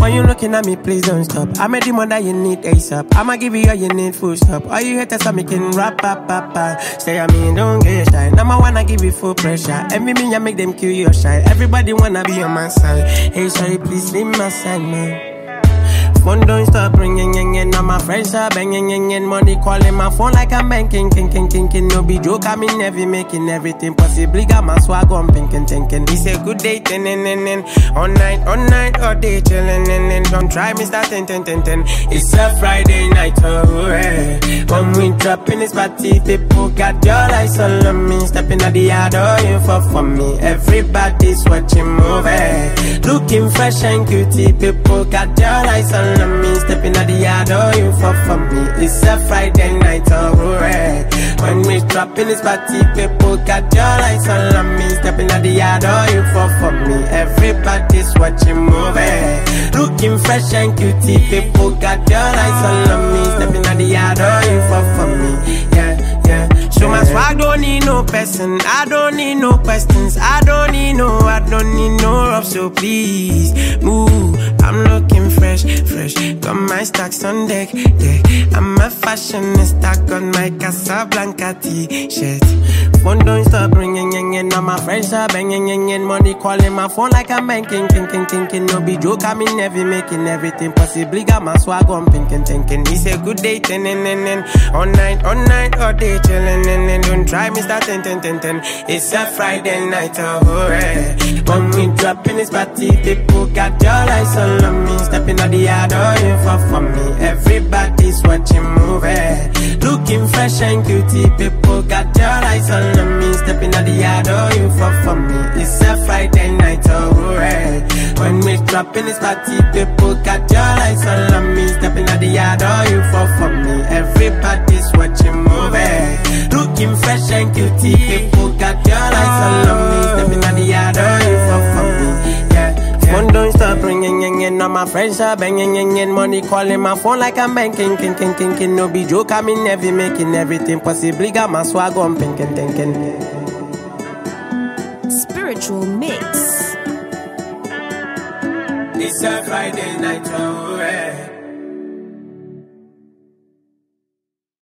When you looking at me, please don't stop. I'm a demon that you need ASAP. I'ma give you all you need, full stop. All you haters are making rap, Stay on me, don't get shy. Now I wanna give you full pressure. Envy me, I make them kill your shine. Everybody wanna be on my side. Hey, sorry, please leave my side, man. Phone don't stop ringing, now my friends are banging, money calling my phone like I'm banking, king. No be joke, I'm in heavy, making everything possibly. Got my swag on pinking. It's a good day, all night, all day chilling, don't try me, start 10. It's a Friday night, oh hey. When we drop in this party, people got your eyes all on me. Stepping at the yard, oh you for me. Everybody's watching movie, looking fresh and cutie. People got your eyes on me, stepping at the yard, oh you for me. It's a Friday night, oh red. When we drop in this party, people got your eyes on me, stepping at the yard, oh you for me. Everybody's watching movie, looking fresh and cutie. People got your eyes on me, stepping at the yard, oh you for me. Yeah. So my swag don't need no person, I don't need no questions, I don't need no rough, so please move. I'm looking fresh, got my stacks on deck. I'm a fashionista, got my Casablanca t-shirt. Phone don't stop ringing, now my friends are banging, money calling my phone like I'm banking, king. No be joke, I'm in heavy, making everything possibly. Got my swag on pinking. It's a good day, all night, all day chilling, don't try me, start 10. It's a Friday night, oh hey. When we drop in this party, people got your eyes on me, stepping at the yard, oh you for me. Everybody's watching movie, looking fresh and cutie. People got your eyes on me, stepping at the yard, oh you for me. It's a Friday night, oh hey. When we drop in this party, people got your eyes on me, stepping at the yard, oh you for me. Everybody's watching movie, looking fresh and cutie. People got your eyes on me, stepping at the yard, oh you for me. Yeah. Phone don't stop ringing, now my friends are banging, money calling my phone like I'm banking, king. No be joke, I'm in heavy, making everything possibly. Got my swag on pinking. Spiritual mix. It's a Friday night, oh hey.